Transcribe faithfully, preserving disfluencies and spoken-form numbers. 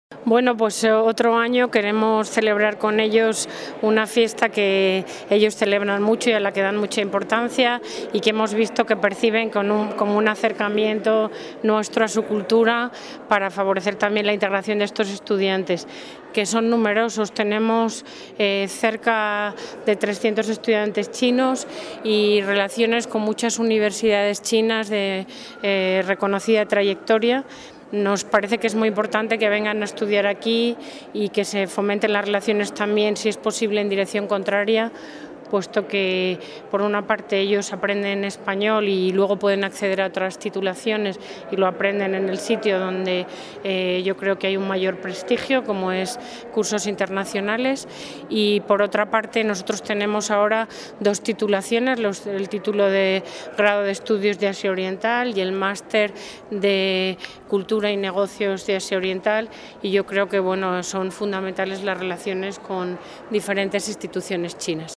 Bueno, pues otro año queremos celebrar con ellos una fiesta que ellos celebran mucho y a la que dan mucha importancia y que hemos visto que perciben con un, como un acercamiento nuestro a su cultura para favorecer también la integración de estos estudiantes, que son numerosos. Tenemos eh, cerca de trescientos estudiantes chinos y relaciones con muchas universidades chinas de eh, reconocida trayectoria. Nos parece que es muy importante que vengan a estudiar aquí y que se fomenten las relaciones también, si es posible, en dirección contraria, puesto que por una parte ellos aprenden español y luego pueden acceder a otras titulaciones y lo aprenden en el sitio donde eh, yo creo que hay un mayor prestigio, como es cursos internacionales, y por otra parte nosotros tenemos ahora dos titulaciones, los, el título de grado de estudios de Asia Oriental y el máster de cultura y negocios de Asia Oriental, y yo creo que bueno, son fundamentales las relaciones con diferentes instituciones chinas.